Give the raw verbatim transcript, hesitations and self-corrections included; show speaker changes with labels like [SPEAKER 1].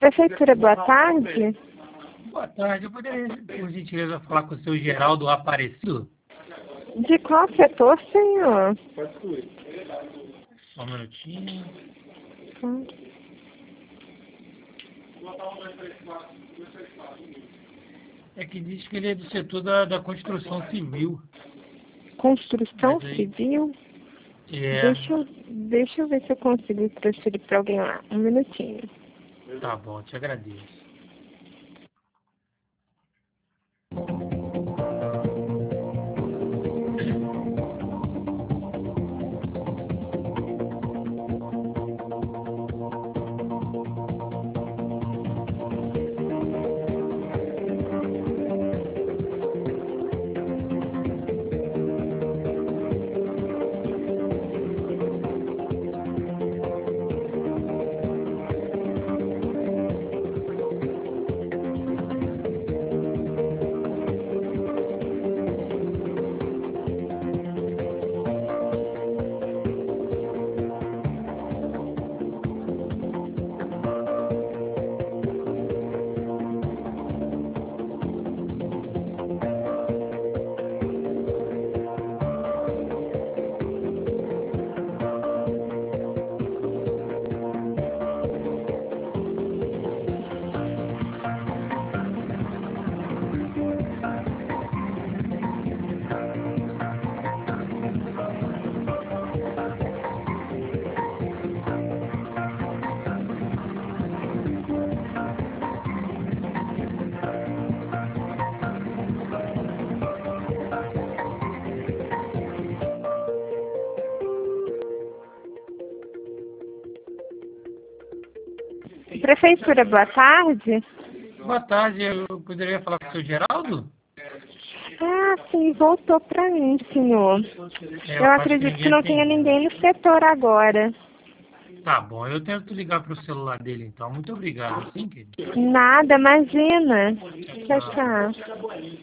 [SPEAKER 1] Prefeitura, boa tarde.
[SPEAKER 2] Boa tarde, eu poderia, por gentileza, falar com o seu Geraldo Aparecido?
[SPEAKER 1] De qual setor, senhor?
[SPEAKER 2] Só um minutinho.
[SPEAKER 1] Hum.
[SPEAKER 2] É que diz que ele é do setor da, da construção civil.
[SPEAKER 1] Construção
[SPEAKER 2] Mas aí-
[SPEAKER 1] civil?
[SPEAKER 2] É,
[SPEAKER 1] Deixa, eu- deixa eu ver se eu consigo transferir para alguém lá. Um minutinho.
[SPEAKER 2] tá bom, te agradeço.
[SPEAKER 1] Prefeitura, boa tarde.
[SPEAKER 2] Boa tarde, eu poderia falar com o seu Geraldo?
[SPEAKER 1] Ah, sim, voltou para mim, senhor.
[SPEAKER 2] É,
[SPEAKER 1] Eu
[SPEAKER 2] acho
[SPEAKER 1] acredito que
[SPEAKER 2] ninguém
[SPEAKER 1] não tenha
[SPEAKER 2] atendeu.
[SPEAKER 1] ninguém no setor agora.
[SPEAKER 2] Tá bom, eu tento ligar pro celular dele então. Muito obrigado, sim, querido.
[SPEAKER 1] Nada, imagina. Tchau,
[SPEAKER 2] Tchau.
[SPEAKER 1] tchau.